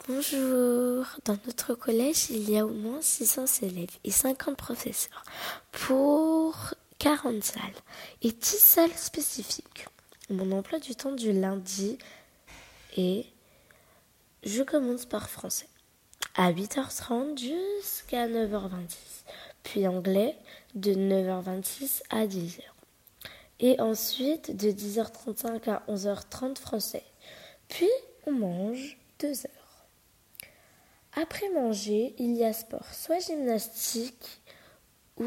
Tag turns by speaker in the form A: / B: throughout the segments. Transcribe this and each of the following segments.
A: Bonjour. Dans notre collège, il y a au moins 600 élèves et 50 professeurs pour 40 salles et 10 salles spécifiques. Mon emploi du temps du lundi est je commence par français à 8h30 jusqu'à 9h26, puis anglais de 9h26 à 10h. Et ensuite de 10h35 à 11h30 français. Puis on mange 2 heures. Après manger, il y a sport, soit gymnastique ou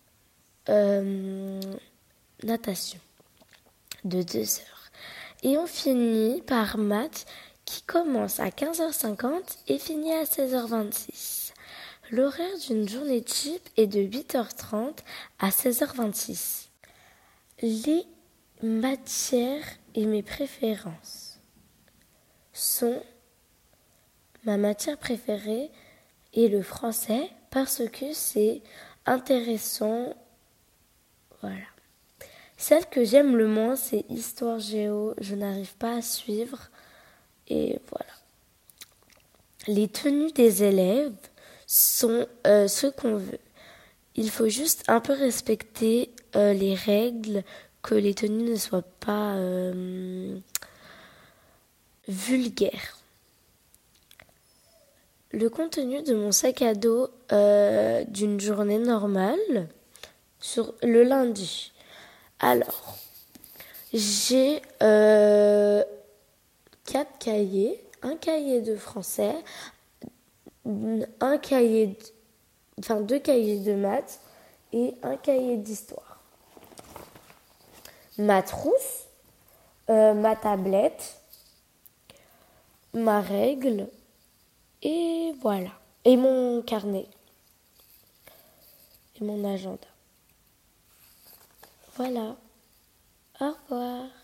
A: natation de 2 heures. Et on finit par maths qui commence à 15h50 et finit à 16h26. L'horaire d'une journée type est de 8h30 à 16h26. Les matières et mes préférences sont ma matière préférée est le français parce que c'est intéressant. Voilà. Celle que j'aime le moins, c'est histoire géo. Je n'arrive pas à suivre. Et voilà. Les tenues des élèves sont ce qu'on veut. Il faut juste un peu respecter les règles, que les tenues ne soient pas vulgaires. Le contenu de mon sac à dos d'une journée normale sur le lundi. Alors, j'ai 4 cahiers, un cahier de français, deux cahiers de maths et un cahier d'histoire. Ma trousse, ma tablette, ma règle et voilà. Et mon carnet et mon agenda. Voilà. Au revoir.